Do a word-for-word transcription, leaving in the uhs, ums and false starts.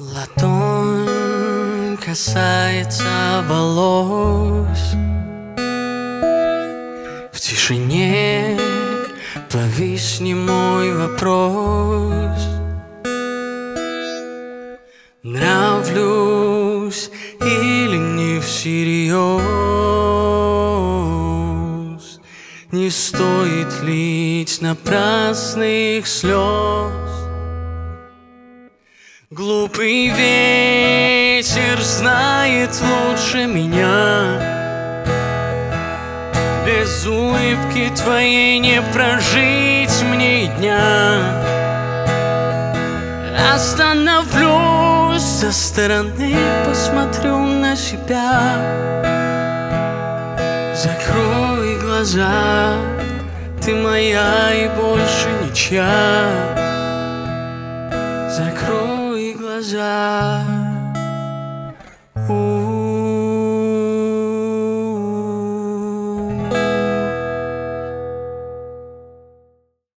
Ладонь касается волос. В тишине повисни мой вопрос. Нравлюсь или не всерьез? Не стоит лить напрасных слез. Глупый ветер знает лучше меня. Без улыбки твоей не прожить мне и дня. Остановлюсь со стороны, посмотрю на себя. Закрой глаза, ты моя и больше ничья. Закрой глаза.